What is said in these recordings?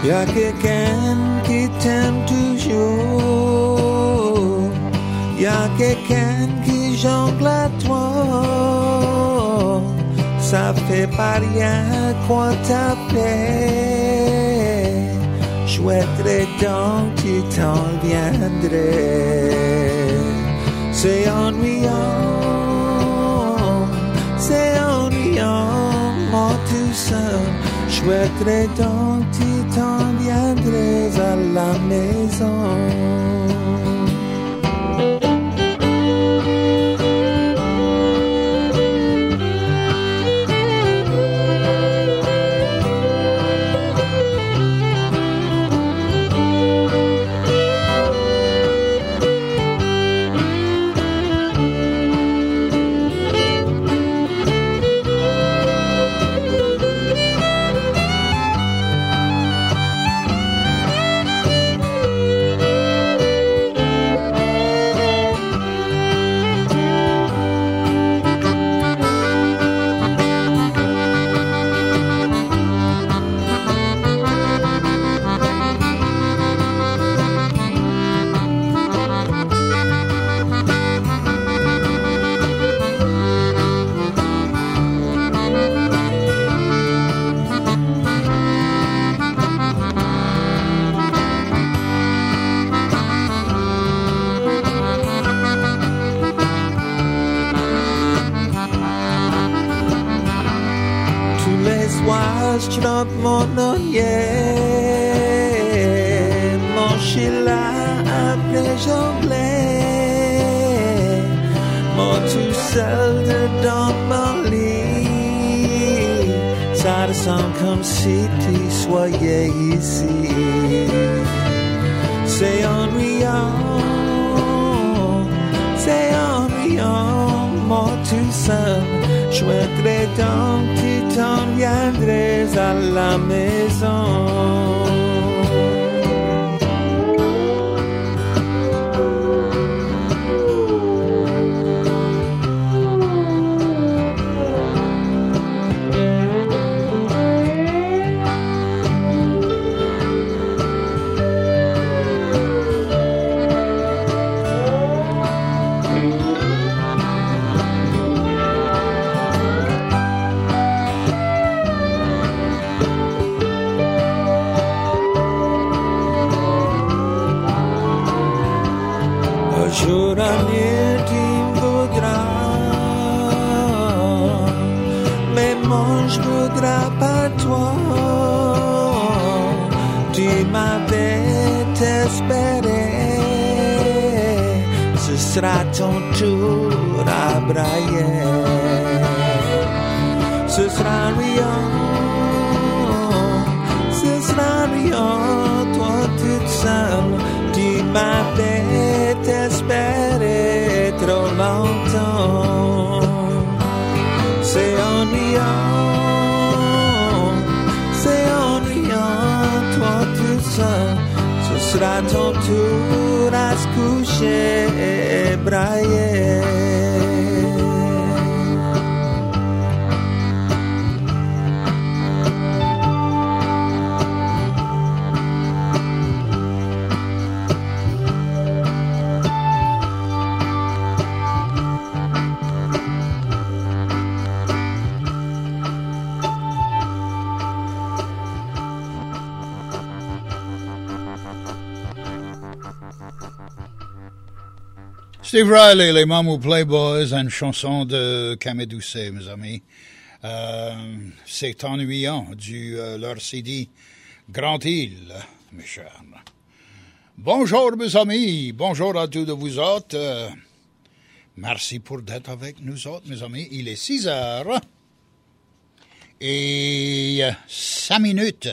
Y a quelqu'un qui t'aime toujours. Y a quelqu'un qui jongle à toi. Ça fait pas rien qu'on t'appelle. Je souhaiterais donc que tu t'en viendrais. C'est ennuyant, moi tout seul. Je souhaiterais donc que tu t'en viendrais à la maison. Je trompe mon oreiller, mon chila après jonglais, moi tout seul dans mon lit. Ça ressemble comme si tu soyais ici. C'est ennuyant, moi tout seul. Je voudrais donc que tu t'en viendrais à la maison. Jour à nuit tu me voudras, mais moi je voudrais pas toi. Tu m'avais espéré, ce sera ton tour à brailler. Ce sera riant, toi toute seule. Tu m'avais espéré trop longtemps. C'est ennuyant, toi tout seul. Ce sera ton tour à se coucher et brailler. Steve Riley, les Mamou Playboys, une chanson de Camille Doucet, mes amis. C'est ennuyant du leur CD Grand Île, mes chers. Bonjour, mes amis. Bonjour à tous de vous autres. Merci pour d'être avec nous autres, mes amis. Il est 6 heures et 5 minutes.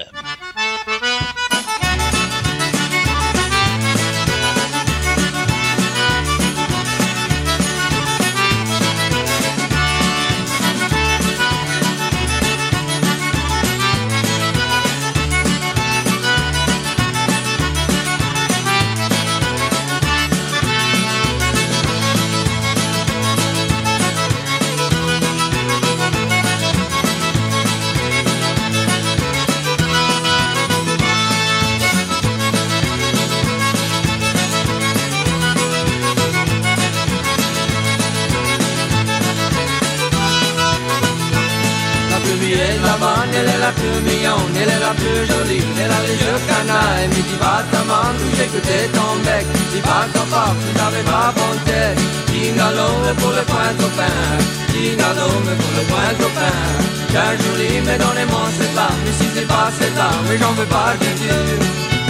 la plus mignonne, elle est la plus jolie, elle a les yeux canailles, mais dis pas ta main, j'écoutais ton bec, dis pas ton papa, tu n'avais pas bon tête, Dingalome pour le point copain, Dingalome pour le point copain, j'ai joli, mais donnez-moi cette larme, mais si c'est pas cette larme, mais j'en veux pas du tout.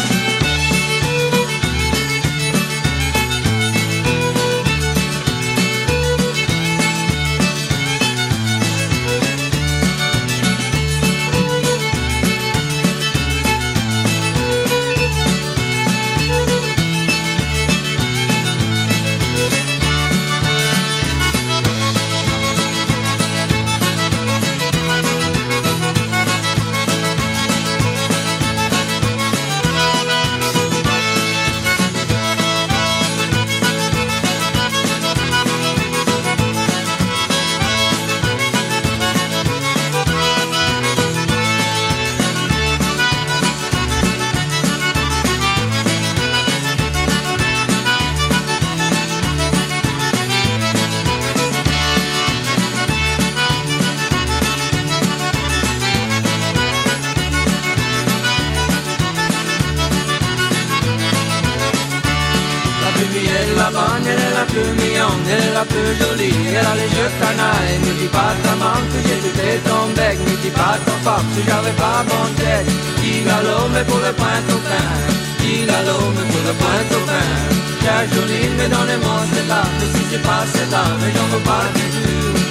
Elle est la plus jolie, elle a les yeux canailles, ne dis pas ta maman que j'ai jeté ton bec, ne dis pas ton papa si j'avais pas mon tête, Dingalome pour le point copain, Dingalome pour le point copain, j'ai jolie mais donnez-moi cette larme, mais si c'est pas cette larme, mais j'en veux pas du tout.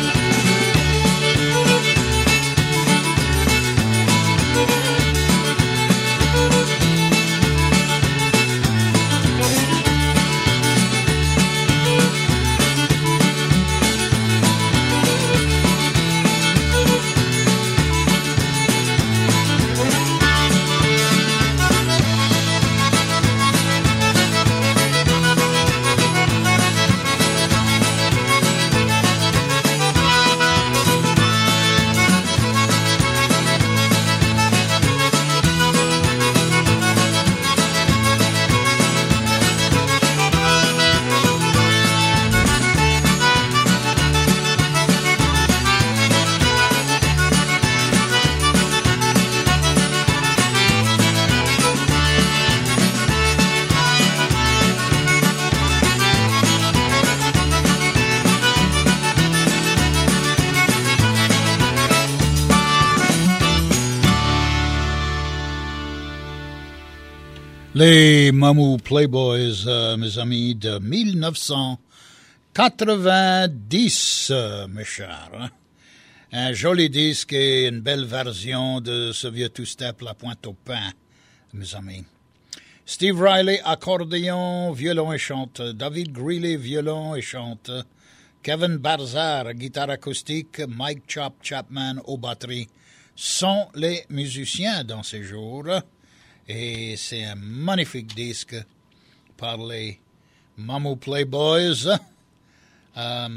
Les Mamou Playboys, mes amis, de 1990, mes chers. Hein? Un joli disque et une belle version de ce vieux two-step, La Pointe au Pain, mes amis. Steve Riley, accordéon, violon et chante. David Greeley, violon et chante. Kevin Barzar, guitare acoustique. Mike Chapman aux batteries sont les musiciens dans ces jours. Et c'est un magnifique disque par les Mamou Playboys. La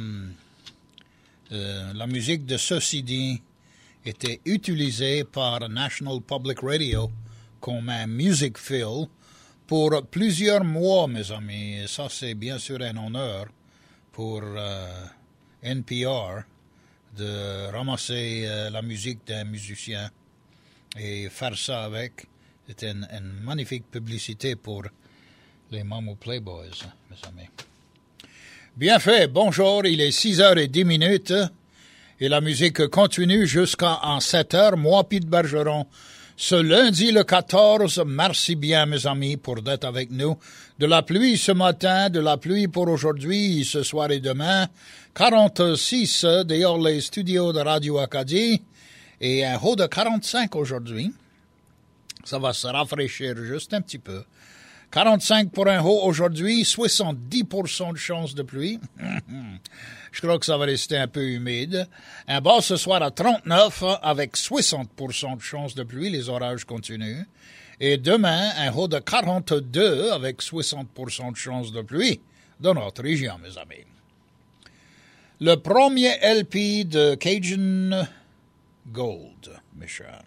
musique de ce CD était utilisée par National Public Radio comme un music fill pour plusieurs mois, mes amis. Et ça, c'est bien sûr un honneur pour NPR de ramasser la musique d'un musicien et faire ça avec. C'était une magnifique publicité pour les Mamou Playboys, mes amis. Bien fait, bonjour, il est 6h10 et la musique continue jusqu'à 7h. Moi, Pete Bergeron, ce lundi le 14, merci bien, mes amis, pour d'être avec nous. De la pluie ce matin, de la pluie pour aujourd'hui, ce soir et demain. 46 dehors les studios de Radio Acadie et un haut de 45 aujourd'hui. Ça va se rafraîchir juste un petit peu. 45 pour un haut aujourd'hui, 70% de chance de pluie. Je crois que ça va rester un peu humide. Un bas ce soir à 39 avec 60% de chance de pluie. Les orages continuent. Et demain, un haut de 42 avec 60% de chance de pluie dans notre région, mes amis. Le premier LP de Cajun Gold, mes chers.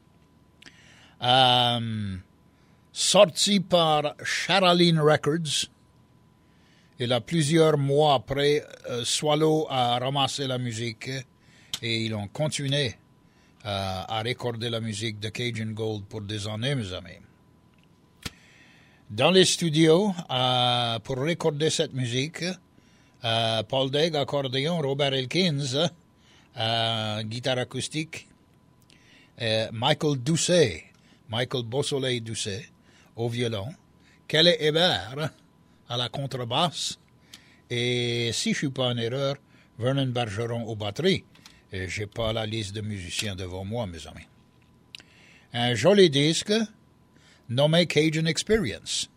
Sorti par Charaline Records. Et là, plusieurs mois après, Swallow a ramassé la musique et ils ont continué à recorder la musique de Cajun Gold pour des années, mes amis. Dans les studios, pour recorder cette musique, Paul Degg, accordéon, Robert Elkins, guitare acoustique, Michael Beausoleil-Doucet, au violon, Kelly Hébert à la contrebasse, et si je ne suis pas en erreur, Vernon Bergeron aux batteries. Je n'ai pas la liste de musiciens devant moi, mes amis. Un joli disque nommé Cajun Experience.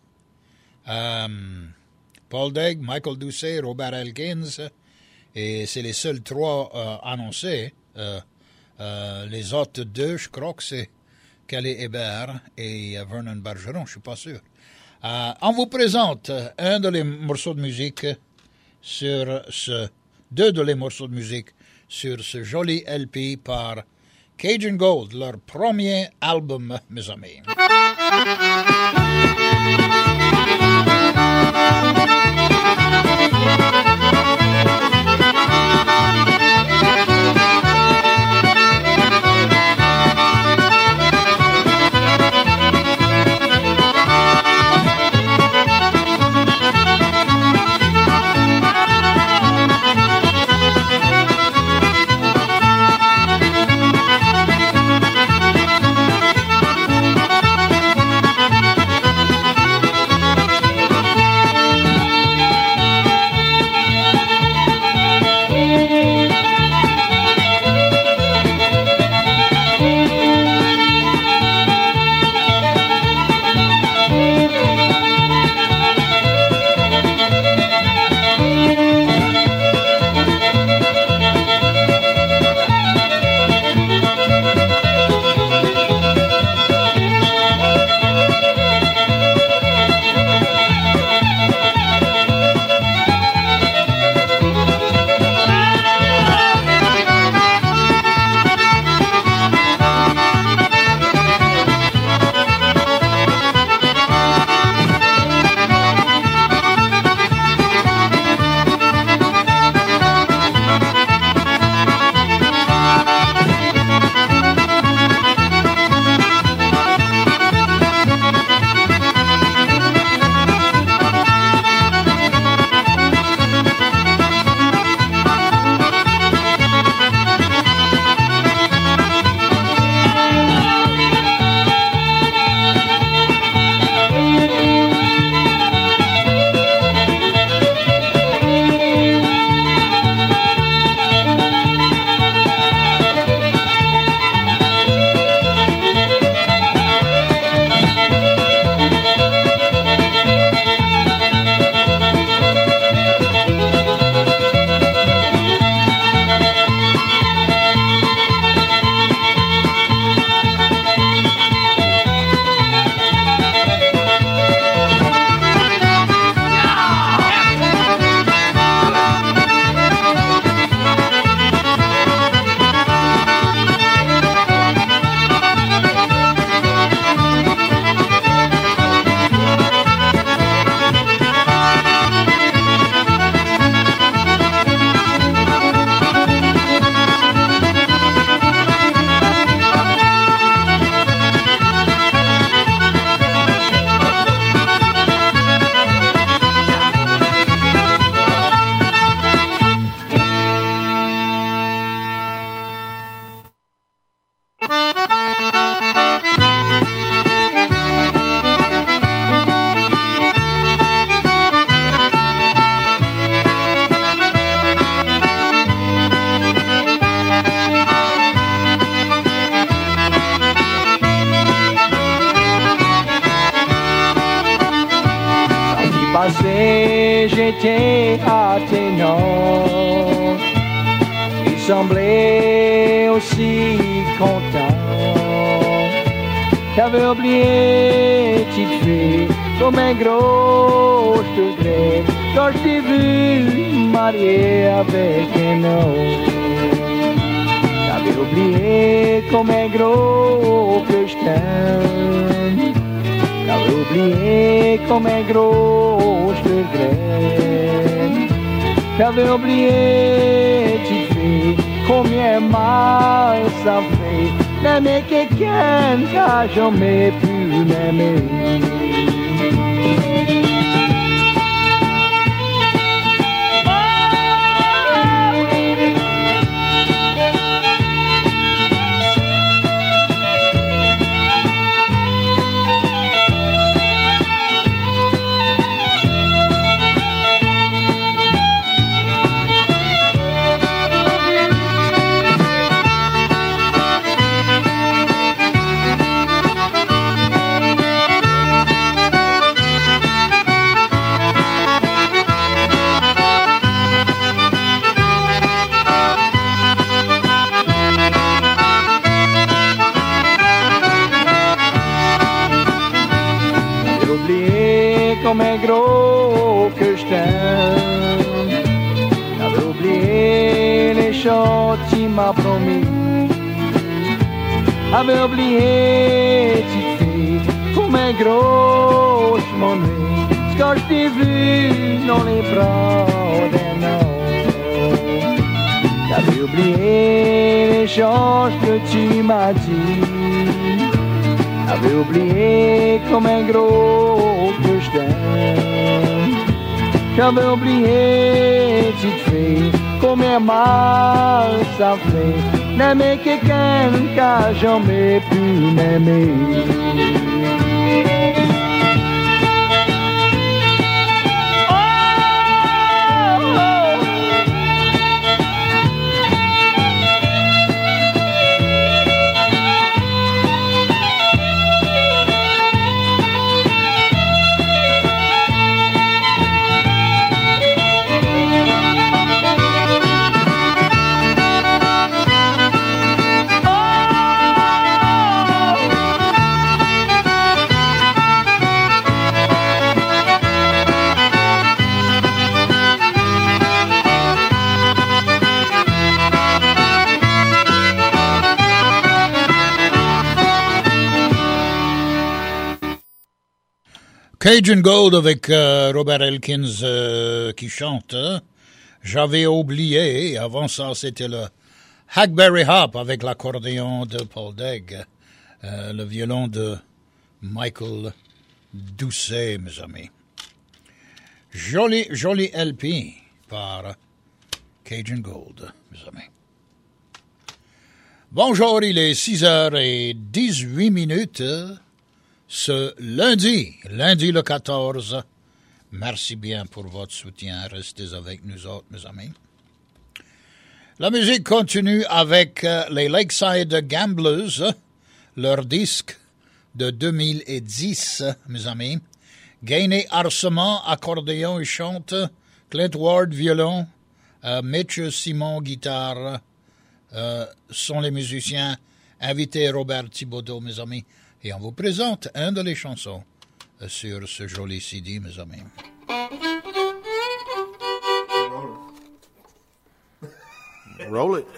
Paul Degg, Michael Doucet, Robert Elkins, et c'est les seuls trois annoncés. Les autres deux, je crois que c'est Kelly Hébert et Vernon Bergeron, je ne suis pas sûr. On vous présente deux de les morceaux de musique sur ce joli LP par Cajun Gold, leur premier album, mes amis. passé, j'étais attenant. Il semblait aussi content. J'avais oublié, petite fille, comme un gros degré, quand je t'ai vu marié avec un autre. J'avais oublié comme un gros que je t'aime. J'avais oublié comme un gros je te regrette. J'avais oublié, petite fille, combien mal ça fait d'aimer quelqu'un qui a jamais pu m'aimer. Comme un gros que je t'aime. J'avais oublié les choses que tu m'as promis. J'avais oublié petite fille. Comme un gros je m'ennuie. Ce que je t'ai vu dans les bras d'un homme. J'avais oublié les choses que tu m'as dit. J'avais oublié comme un gros que je t'aime. J'avais oublié, petite fille, combien mal ça fait d'aimer quelqu'un qui a jamais pu m'aimer. Cajun Gold avec Robert Elkins qui chante. J'avais oublié. Avant ça, c'était le Hackberry Hop avec l'accordéon de Paul Degg, le violon de Michael Doucet, mes amis. Joli LP par Cajun Gold, mes amis. Bonjour, il est 6h18. Ce lundi le 14. Merci bien pour votre soutien. Restez avec nous autres, mes amis. La musique continue avec les Lakeside Gamblers, leur disque de 2010, mes amis. Gainé Arcement, accordéon et chante. Clint Ward, violon. Mitch Simon, guitare. Sont les musiciens. Invité Robert Thibodeau, mes amis. Et on vous présente un de les chansons sur ce joli CD, mes amis. Roll it.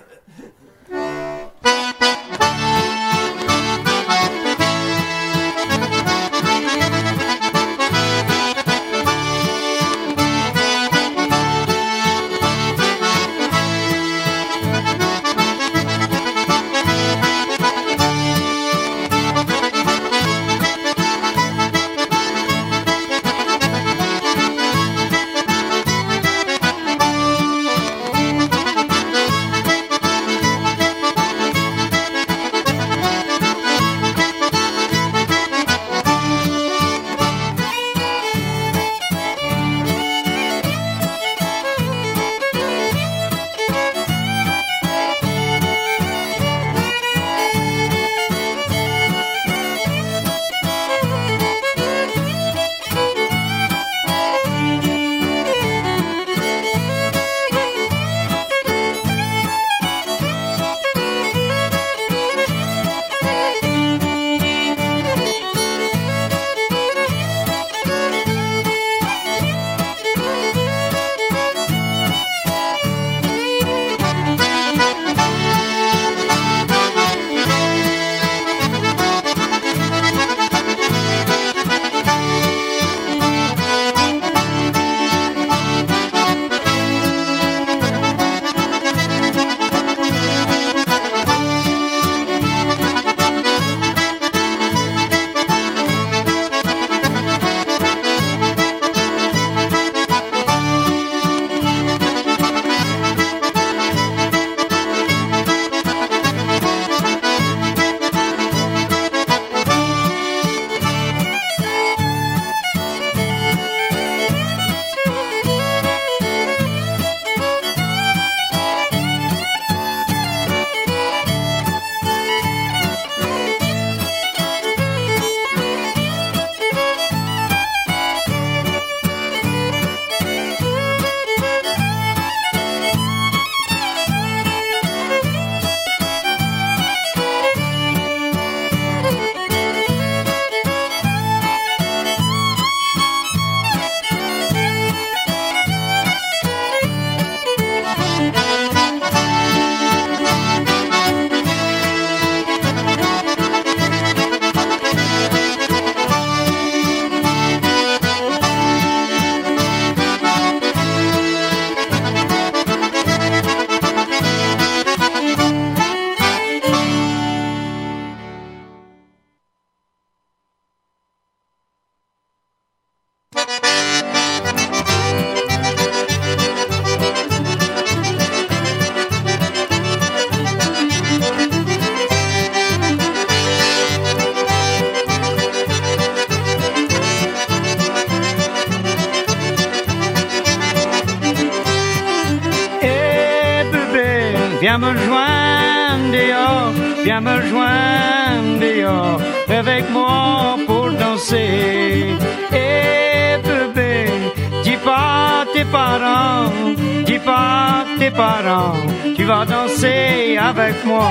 viens me joindre dehors, viens me joindre dehors, avec moi pour danser. Et bébé, dis pas à tes parents, dis pas à tes parents, tu vas danser avec moi.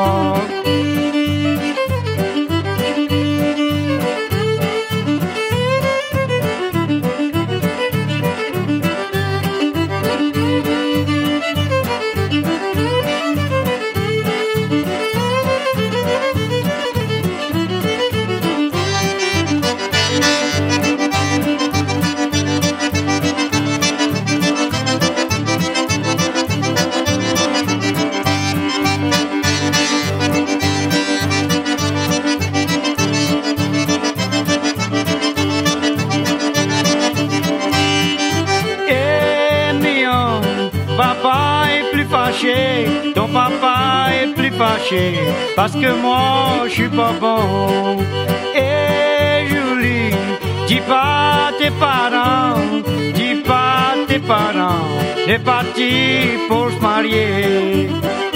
Ton papa est plus fâché parce que moi je suis pas bon. Et Julie, dis pas à tes parents, dis pas à tes parents, on est parti pour se marier.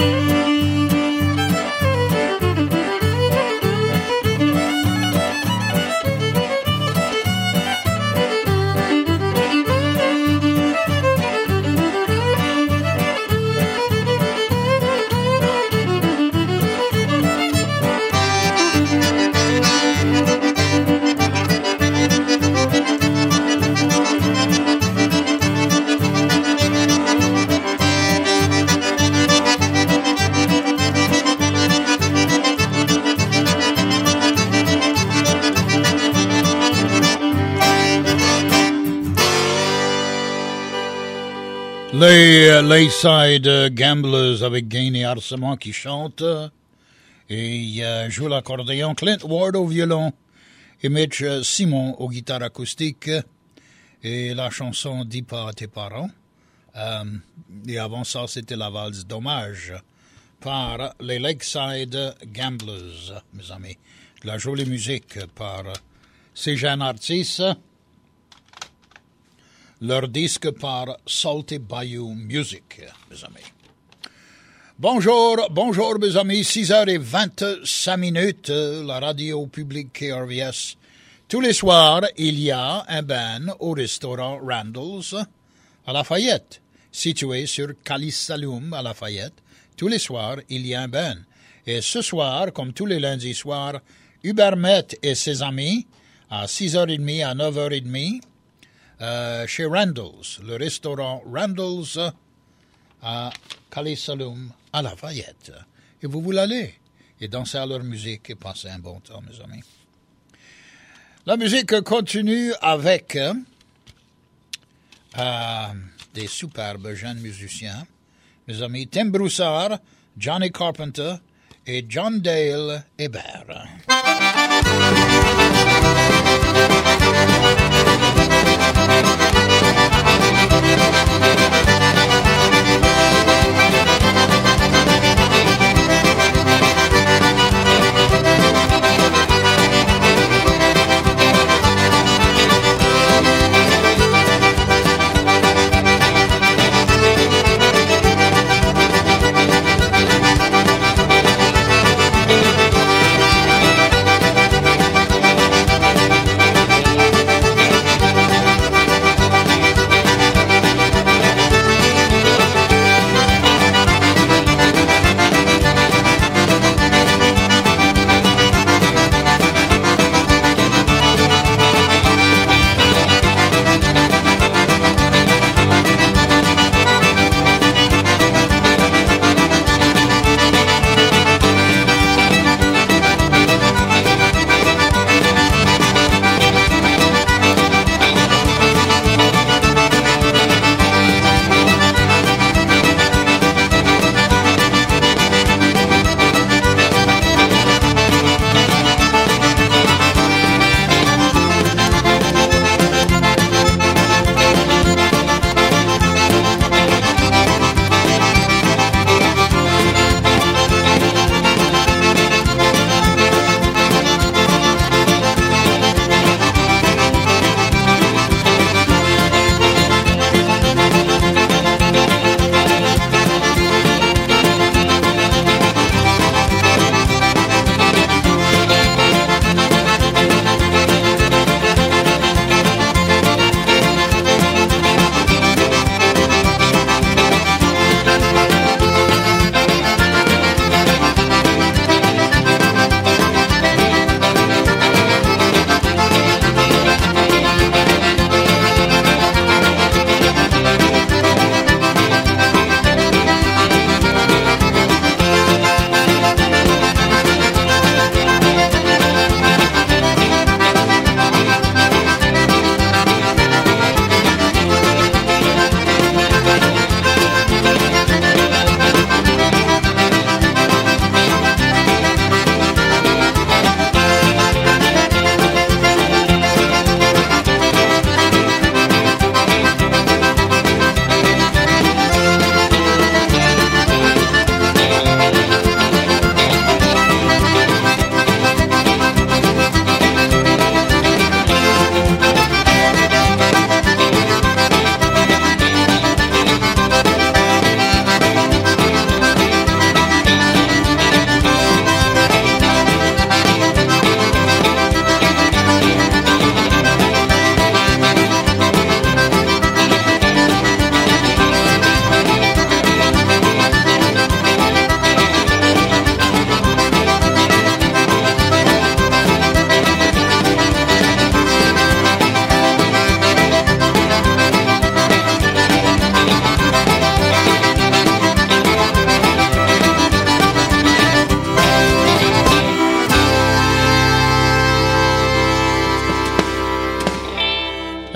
Les Layside Gamblers avec Gainé Arcement qui chante et joue l'accordéon, Clint Ward au violon et Mitch Simon aux guitares acoustiques et la chanson Dis pas à tes parents. Et avant ça, c'était la valse d'hommage par les Lakeside Gamblers, mes amis. La jolie musique par ces jeunes artistes. Leur disque par Salty Bayou Music, mes amis. Bonjour, bonjour, mes amis. 6h25, la radio publique KRVS. Tous les soirs, il y a un band au restaurant Randall's à Lafayette, situé sur Calissalum à Lafayette. Tous les soirs, il y a un band. Et ce soir, comme tous les lundis soirs, Hubert Met et ses amis, à 6h30 à 9h30, chez Randall's, le restaurant Randall's à Calissalum à Lafayette. Et vous voulez aller et danser à leur musique et passer un bon temps, mes amis. La musique continue avec des superbes jeunes musiciens, mes amis Tim Broussard, Johnny Carpenter et John Dale Hébert.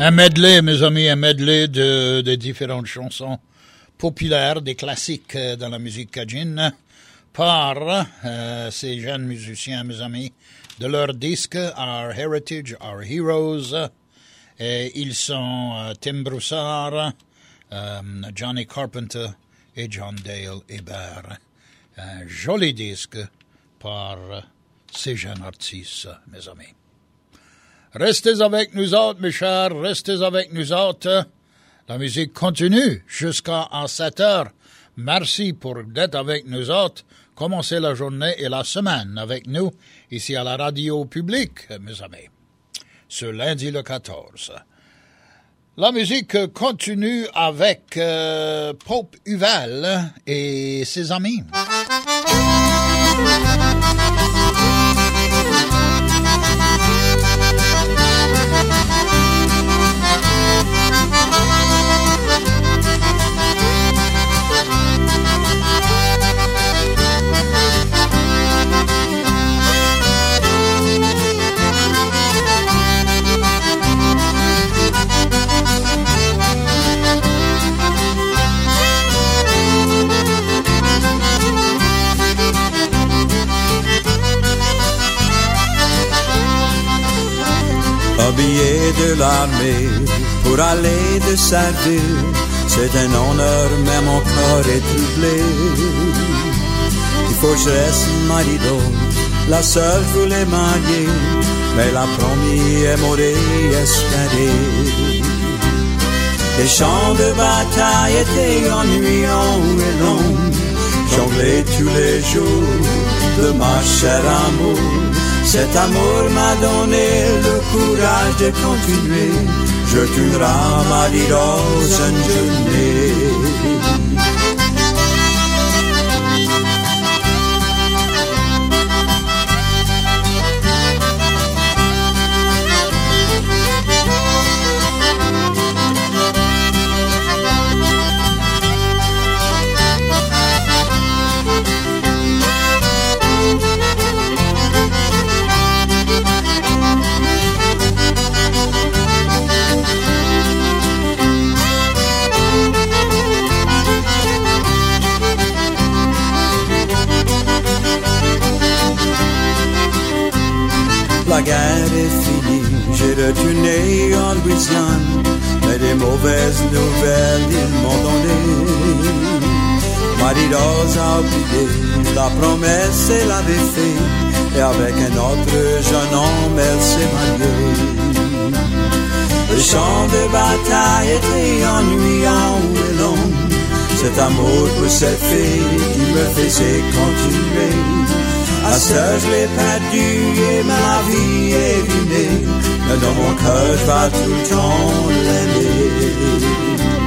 Un medley, mes amis, un medley de différentes chansons populaires, des classiques dans la musique cajun, par ces jeunes musiciens, mes amis, de leur disque Our Heritage, Our Heroes. Et ils sont Tim Broussard, Johnny Carpenter et John Dale Hébert. Un joli disque par ces jeunes artistes, mes amis. Restez avec nous autres, mes chers, restez avec nous autres. La musique continue jusqu'à 7 heures. Merci pour d'être avec nous autres. Commencez la journée et la semaine avec nous, ici à la radio publique, mes amis, ce lundi le 14. La musique continue avec Pope Huval et ses amis. Habillé de l'armée pour aller de servir, c'est un honneur, mais mon corps est troublé. Il faut que je reste marido, la seule voulait marier, mais la première m'aurait espéré. Les champs de bataille étaient ennuyants et longs, jongler tous les jours de ma chère amour. Cet amour m'a donné le courage de continuer. Je tournerai ma vie dans une journée. La guerre est finie, j'ai retourné en Louisiane, mais des mauvaises nouvelles ils m'ont donné. Marie-Rose a oublié la promesse elle avait fait, et avec un autre jeune homme elle s'est mariée. Le champ de bataille était ennuyant et long, cet amour pour cette fille qui me faisait continuer. À ce je l'ai perdu et ma vie est ruinée, mais dans mon cœur je vais tout le temps l'aimer.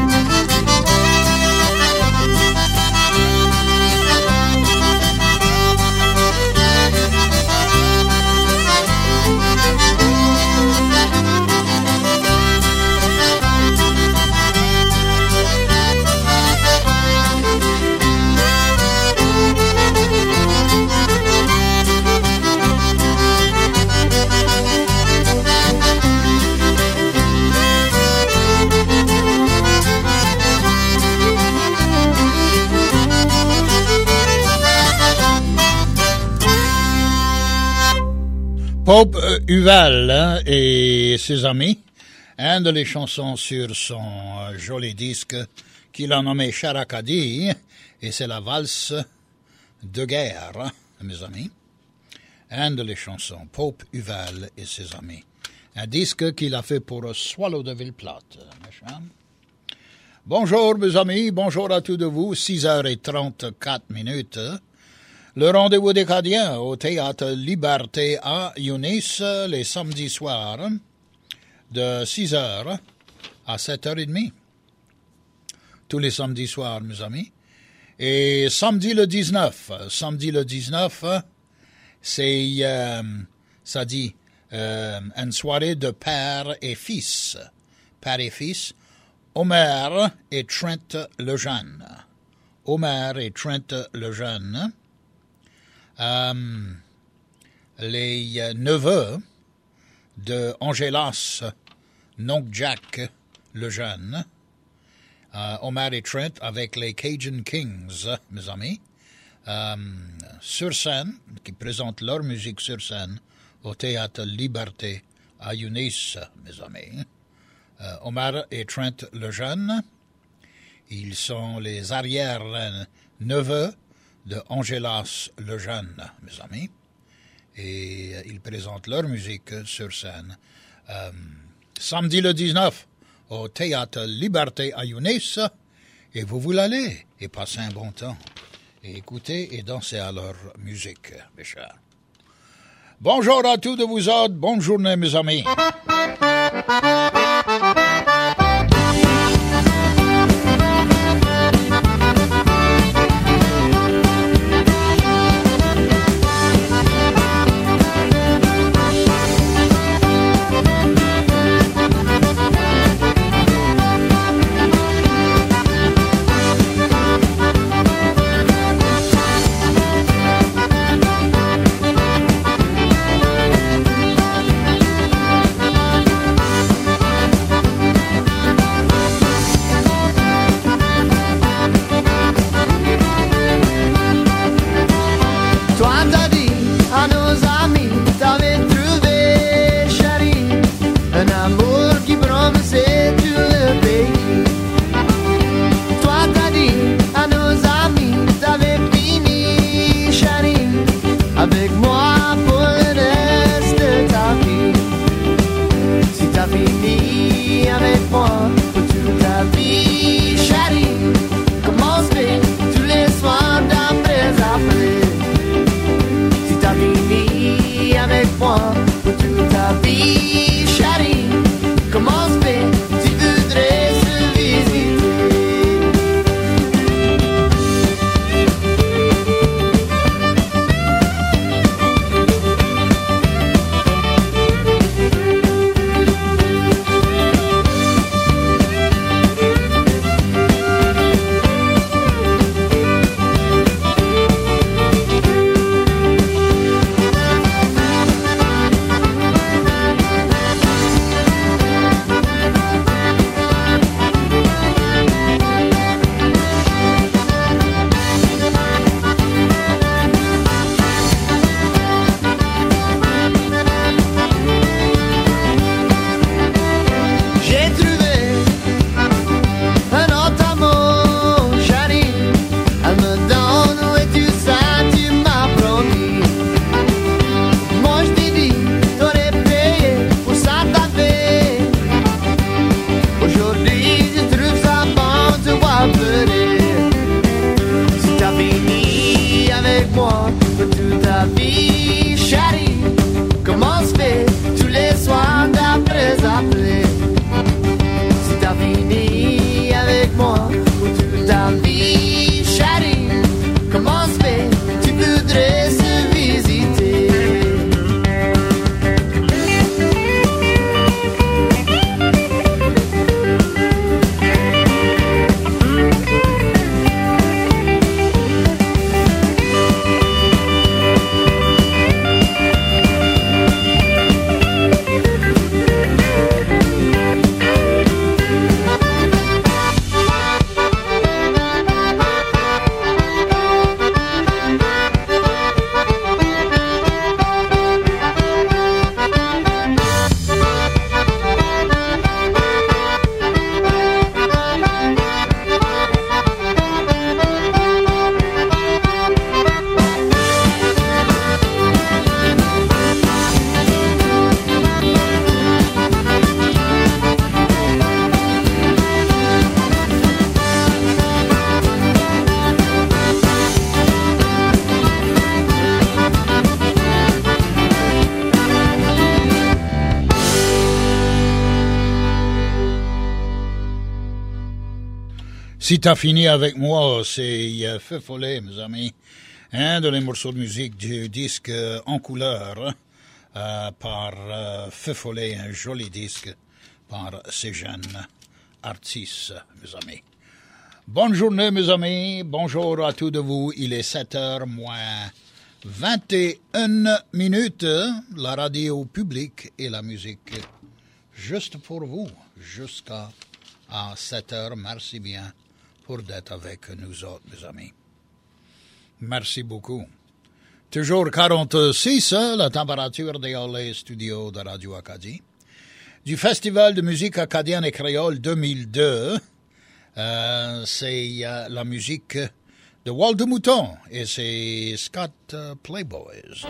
Pope Huval et ses amis, un de les chansons sur son joli disque qu'il a nommé Charakadi, et c'est la valse de guerre, mes amis. Un de les chansons, Pope Huval et ses amis. Un disque qu'il a fait pour Swallow de Ville-Plate. Bonjour mes amis, bonjour à tous de vous, 6h34. Le rendez-vous des Cadiens au Théâtre Liberté à Yunis les samedis soirs de 6h à 7h30. Tous les samedis soirs, mes amis. Et samedi le 19, c'est, ça dit, une soirée de père et fils. Père et fils, Omer et Trent le Jeune. Omer et Trent le Jeune. Les neveux de Angelas Nonk Jack le Jeune, Omar et Trent avec les Cajun Kings, mes amis, sur scène, qui présentent leur musique sur scène au Théâtre Liberté à Eunice, mes amis. Omar et Trent le Jeune, ils sont les arrière-neveux de Angelas le Jeune, mes amis, et ils présentent leur musique sur scène samedi le 19 au Théâtre Liberté à Eunice, et vous voulez aller et passer un bon temps et écouter et danser à leur musique, mes chers. Bonjour à tous de vous autres, bonne journée mes amis. Si t'as fini avec moi, c'est Feu Follet, mes amis. Un de les morceaux de musique du disque en couleur par Feu Follet, un joli disque par ces jeunes artistes, mes amis. Bonne journée, mes amis. Bonjour à tous de vous. Il est 7h moins 21 minutes. La radio publique et la musique juste pour vous, jusqu'à 7 heures. Merci bien pour d'être avec nous autres, mes amis. Merci beaucoup. Toujours 46, la température dans les studios de Radio Acadie. Du Festival de musique acadienne et créole 2002, c'est la musique de Wal de Mouton et c'est Scott Playboys.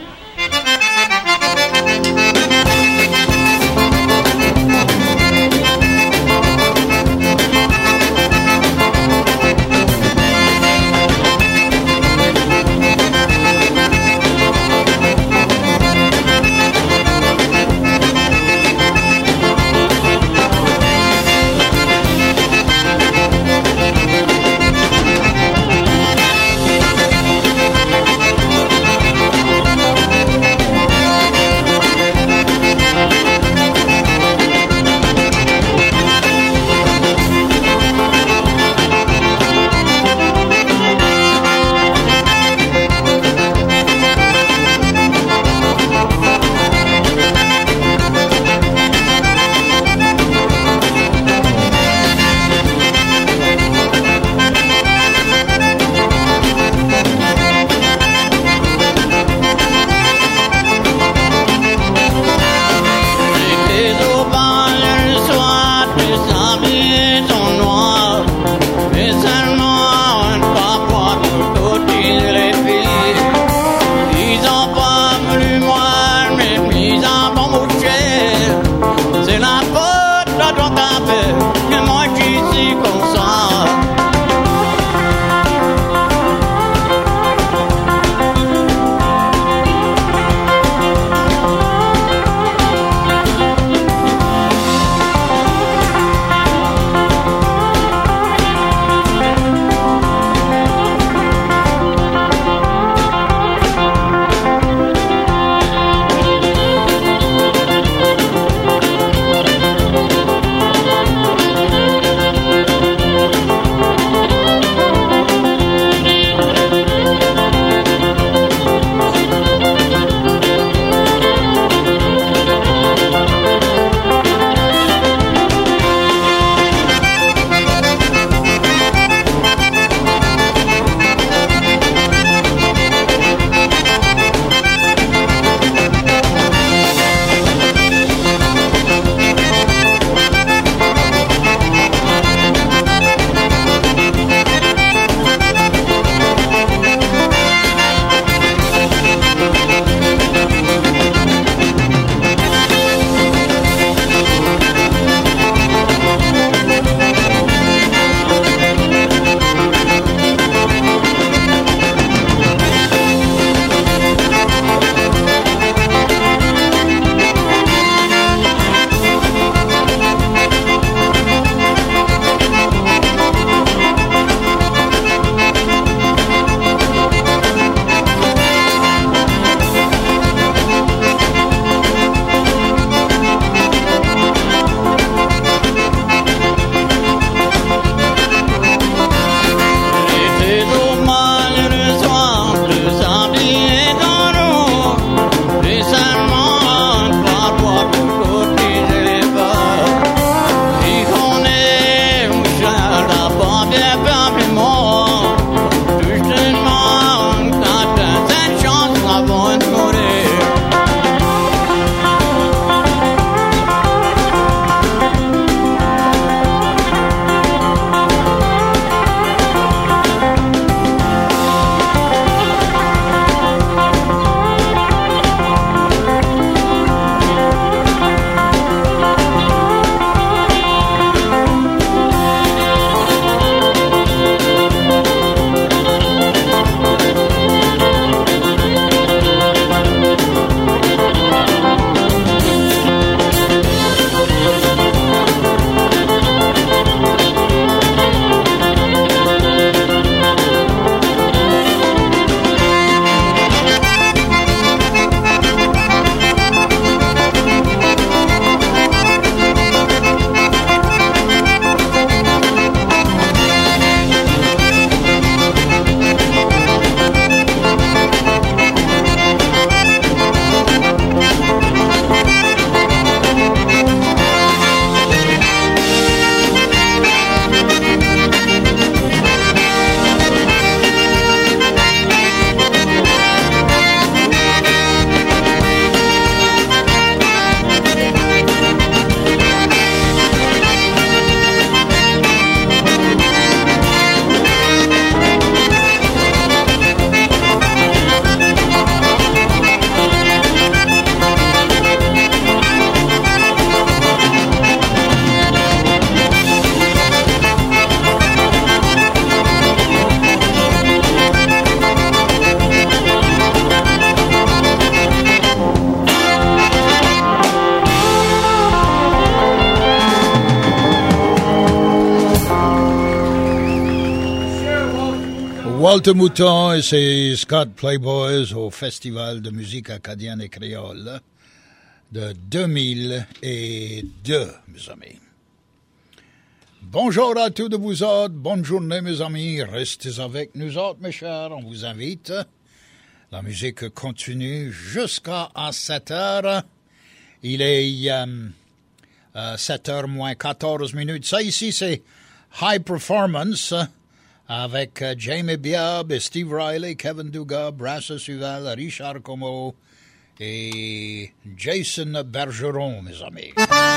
Walter Mouton et ses Scott Playboys au Festival de musique acadienne et créole de 2002, mes amis. Bonjour à tous de vous autres, bonne journée mes amis, restez avec nous autres mes chers, on vous invite. La musique continue jusqu'à 7 heures. Il est 7 heures moins 14 minutes. Ça ici c'est High Performance avec Jamie Biab et Steve Riley, Kevin Dugas, Brass Suval, Richard Como et Jason Bergeron, mes amis.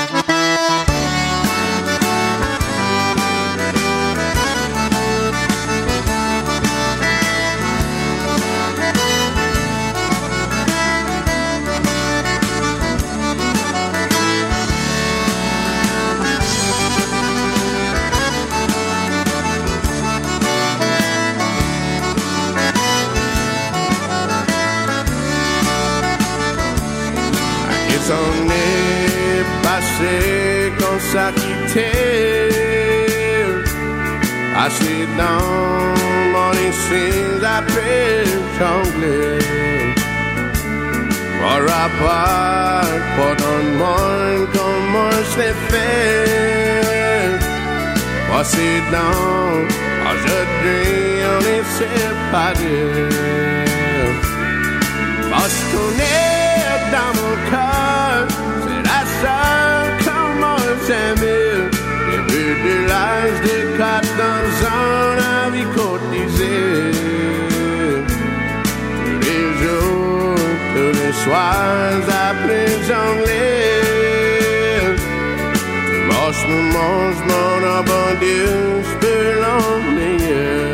On est passé comme ça quitté, assis dans mon instinct après jongler. Pour rapport, pour dans le monde, comment je l'ai fait. Passer dans, aujourd'hui on est séparés. Parce qu'on est dans mon cœur, c'est la seule comment j'aime. Depuis de l'âge de 14 ans, la vie cotisée. Tous les jours, tous les soirs, après jongler. Tu manges mon abondance, je peux l'emmener.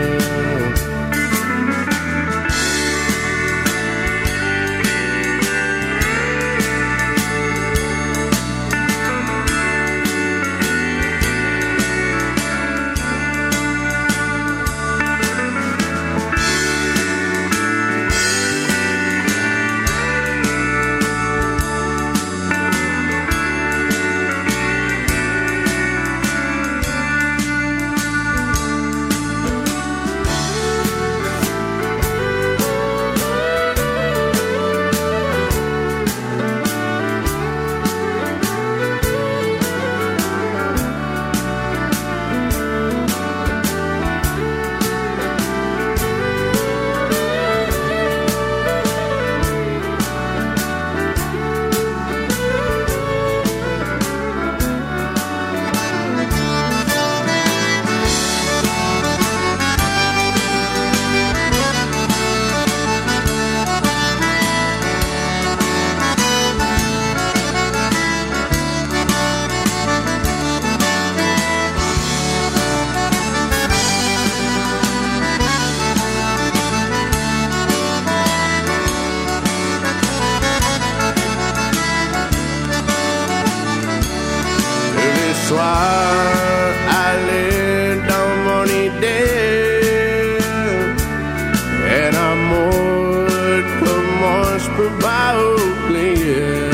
Aller dans mon idée, un amour comment je peux pas oublier.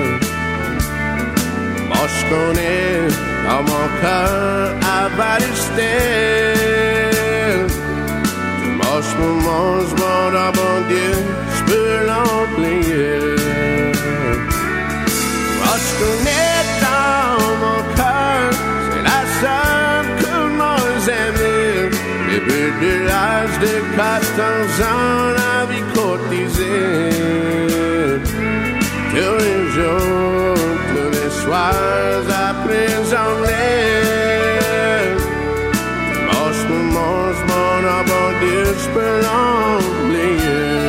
Moi je connais dans mon cœur à balister. Moi je me mange mon abondance, je peux l'oublier. Moi je connais dans mon cœur, c'est la seule que moi j'aime. Depuis de l'âge de 14 ans, la vie cotisée. Tous les jours, tous les soirs, après j'enlève. Moi je me mange mon abondance, je peux l'oublier.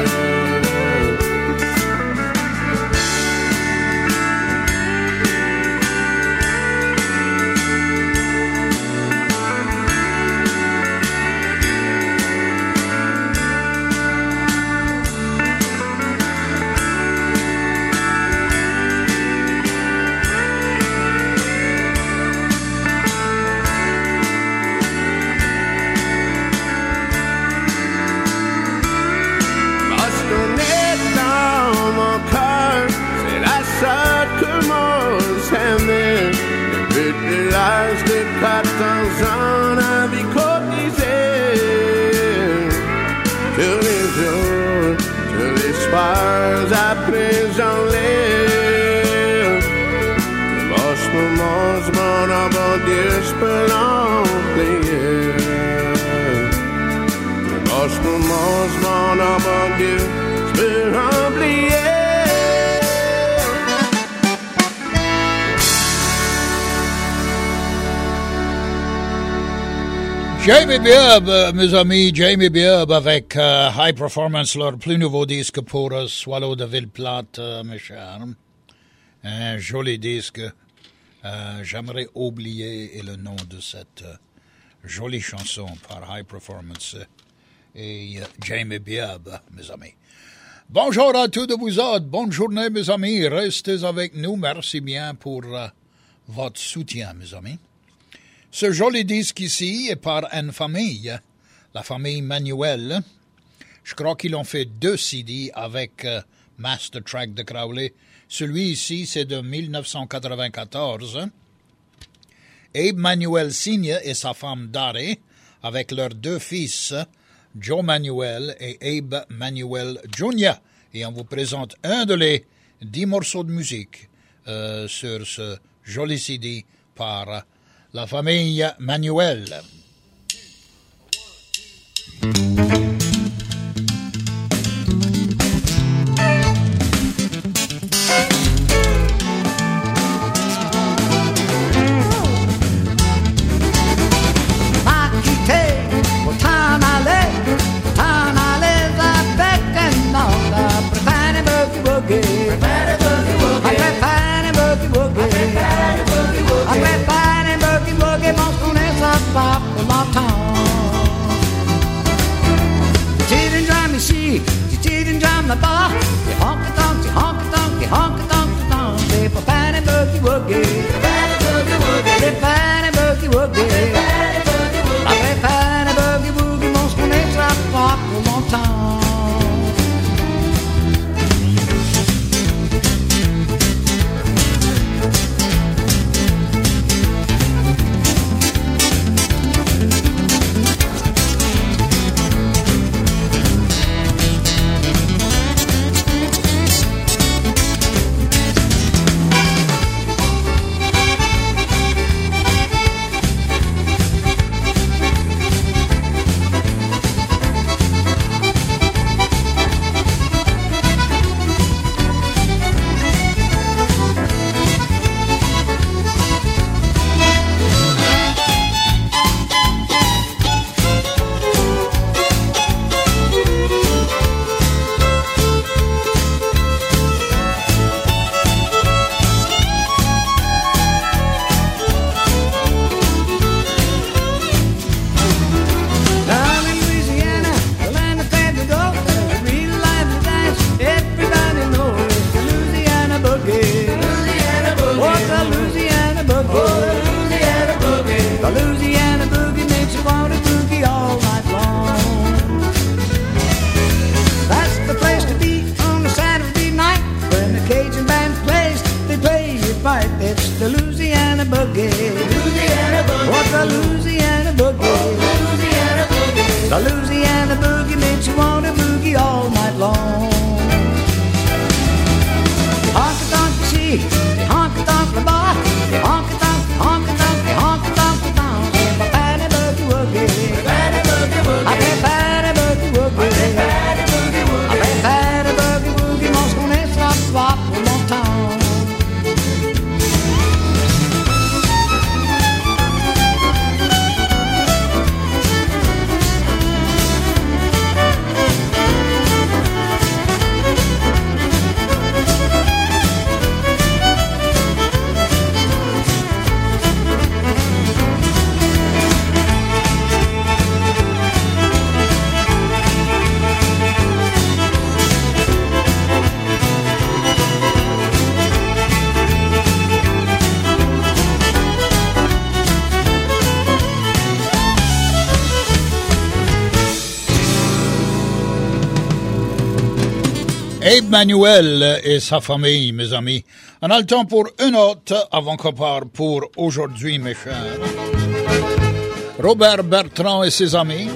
espère oublier. En ce moment, je m'en abandonne, j'espère oublier. Jamie Beard, mes amis, Jamie Beard avec High Performance, leur plus nouveau disque pour Swallow de Ville-Plate, mes chers. Un joli disque. J'aimerais oublier le nom de cette jolie chanson par High Performance et Jamie Beard, mes amis. Bonjour à tous de vous autres, bonne journée, mes amis. Restez avec nous, merci bien pour votre soutien, mes amis. Ce joli disque ici est par une famille, la famille Manuel. Je crois qu'ils ont fait 2 CD avec Master Track de Crowley. Celui ici, c'est de 1994. Abe Manuel Sr. et sa femme Dari, avec leurs 2 fils, Joe Manuel et Abe Manuel Jr. Et on vous présente un de les 10 morceaux de musique sur ce joli CD par la famille Manuel. You didn't drive my bar. You honky-tonk, you honky-tonk, you honky-tonk-tonk. Say, Fanny Boogie Woogie. Fanny Boogie Woogie. Say, Fanny Boogie Woogie. I say, Fanny Boogie Woogie. Most on this rock pop from on town. Abe Manuel et sa famille, mes amis. On a le temps pour une autre avant qu'on parte pour aujourd'hui, mes chers. Robert Bertrand et ses amis.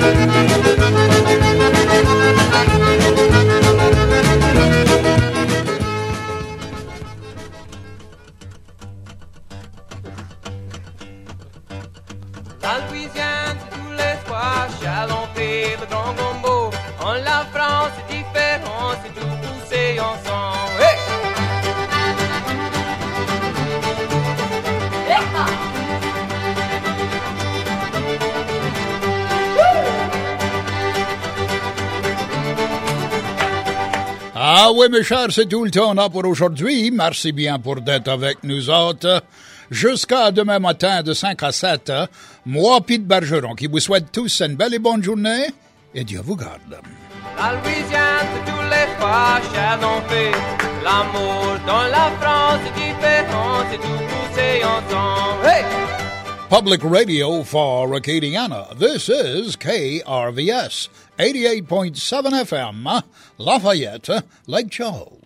La Louisiane, c'est tous les soirs, Chalon-Pé, le Grand Gombo. En la France, c'est différent, c'est tout poussé ensemble. Hey! Ah oui, mes chers, c'est tout le temps on a pour aujourd'hui. Merci bien pour d'être avec nous autres. Jusqu'à demain matin de 5 à 7, moi, Pete Bergeron, qui vous souhaite tous une belle et bonne journée, et Dieu vous garde. La Louisiane, c'est tous les fois, Chalon-Pé. L'amour dans la France, c'est différent, c'est tout poussé ensemble. Hey! Public radio for Acadiana. This is KRVS, 88.7 FM, Lafayette, Lake Charles.